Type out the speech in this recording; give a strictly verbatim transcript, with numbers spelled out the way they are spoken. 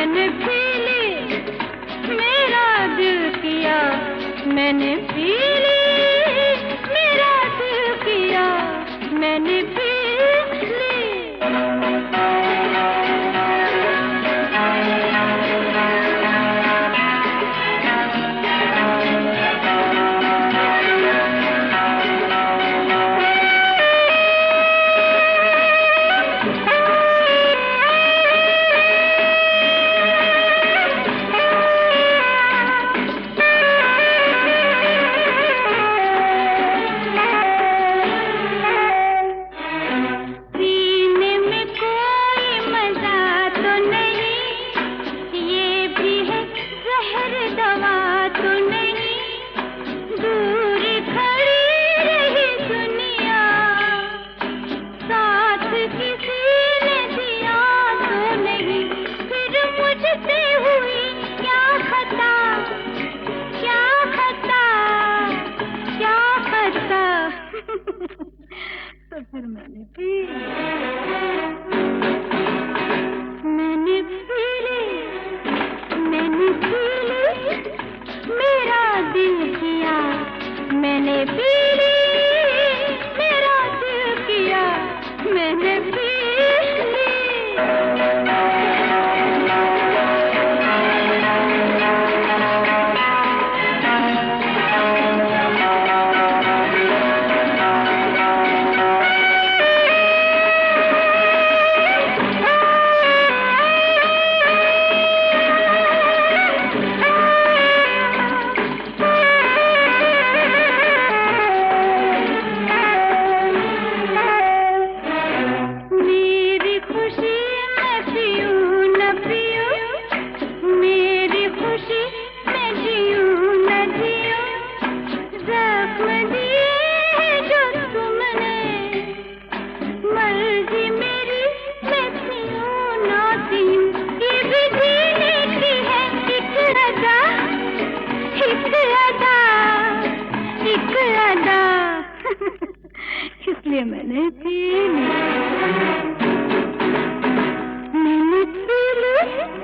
मैंने पी ली, मेरा दिल किया मैंने पी ली, मेरा दिल किया मैंने पी ली। तो फिर मैंने पी मैंने पी ली, मैंने पी ली, मेरा दिल किया मैंने पी ली, मेरा दिल किया मैंने पी ली। इसलिए मैंने पी ली, मैंने पी ली।